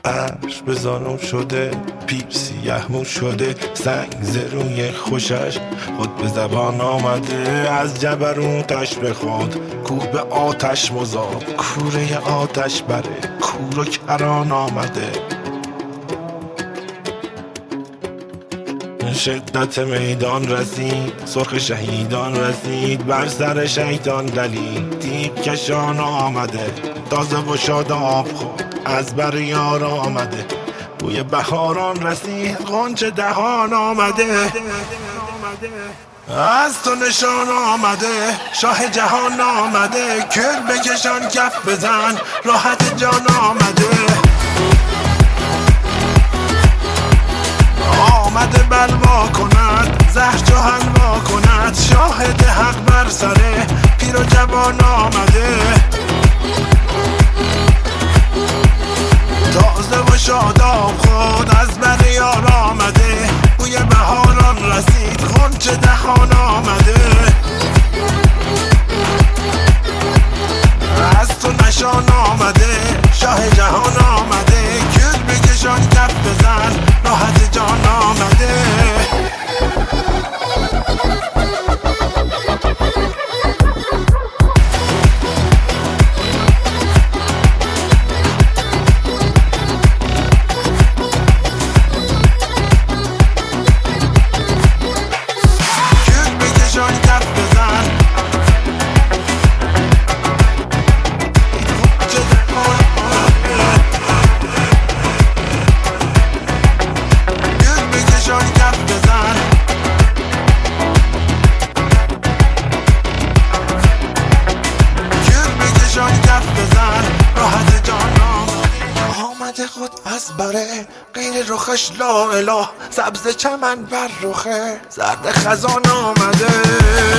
عرش به زانو شده، پیر سیه مو شده، سنگ زروی خوشش خود به زبان آمده. از جبروتش به خود کوه به آتش مذاب، کوره آتش بره کور و کران آمده. شدت میدان رسید، سرخ شهیدان رسید، بر سر شیطان دلید تیغ کشان آمده. تازه و شاداب خود از بر یار آمده، بوی بهاران رسید غنچه دهان آمده. از تو نشان آمده، شاه جهان آمده، کل بکشان کف بزن راحت جان آمده. آمده بلوا کند، زهر چو حلوا کند، شاهد حق بر سره پیر و جوان آمده. تازه و شاداب خود از بر یار آمده، بوی بهاران رسید غنچه دهان آمده. از تو نشان آمده، شاه جهان آمده، کل بکشان کف بزن راحت جان آمده. خود از بره غیر رخش لا اله، سبز چمن بر رخه زرد خزان آمده.